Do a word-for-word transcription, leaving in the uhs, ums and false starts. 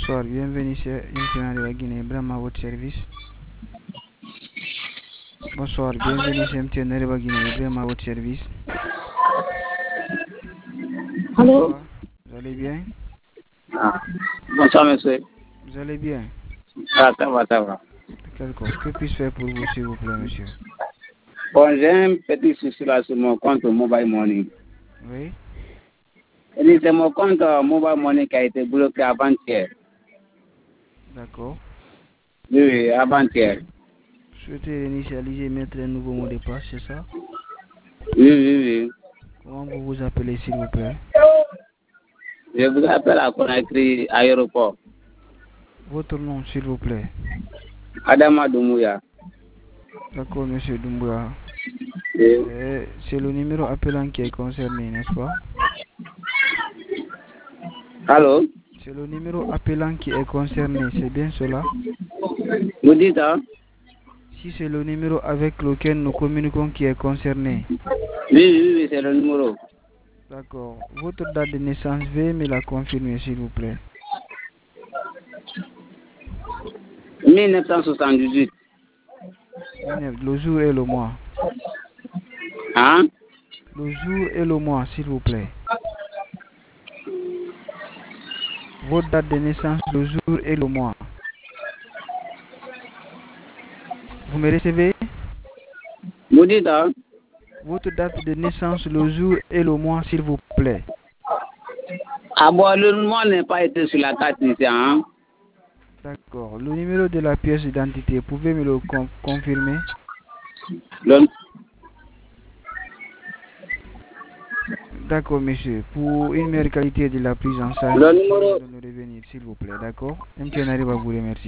Bonsoir, bienvenue chez M T N de la Guinée, Brahma à votre service. Bonsoir, bienvenue chez M T N de la Guinée, Brahma à votre service. Allô? Bonsoir, vous allez bien? Ah. Bonsoir, monsieur. Vous allez bien? Ah, ça va, ça va. D'accord, que puis-je faire pour vous, s'il vous plaît, monsieur? Bon, j'ai un petit souci là sur mon compte Mobile Money. Oui? Et c'est mon compte euh, Mobile Money qui a été bloqué avant-hier. D'accord. Oui, oui, avant-hier. Vous souhaitez initialiser et mettre un nouveau mot de passe, c'est ça? Oui, oui, oui. Comment vous vous appelez, s'il vous plaît? Je vous appelle à Conakry Aéroport. Votre nom, s'il vous plaît? Adama Doumbouya. D'accord, monsieur Doumbouya. Oui. Euh, c'est le numéro appelant qui est concerné, n'est-ce pas? Allô? C'est le numéro appelant qui est concerné, c'est bien cela? Vous dites, hein? Si c'est le numéro avec lequel nous communiquons qui est concerné. Oui, oui, oui, c'est le numéro. D'accord. Votre date de naissance, veuillez me la confirmer, s'il vous plaît. mille neuf cent soixante-dix-huit. Le jour et le mois. Hein? Le jour et le mois, s'il vous plaît. Votre date de naissance, le jour et le mois. Vous me recevez? Vous dites, hein? Votre date de naissance, le jour et le mois, s'il vous plaît. Ah bon, le mois n'a pas été sur la carte ici, hein? D'accord. Le numéro de la pièce d'identité, pouvez me le con confirmer? Le... D'accord, monsieur. Pour une meilleure qualité de la prise en charge, Le numéro... de nous revenir, s'il vous plaît. D'accord? M T N arrive à vous remercier.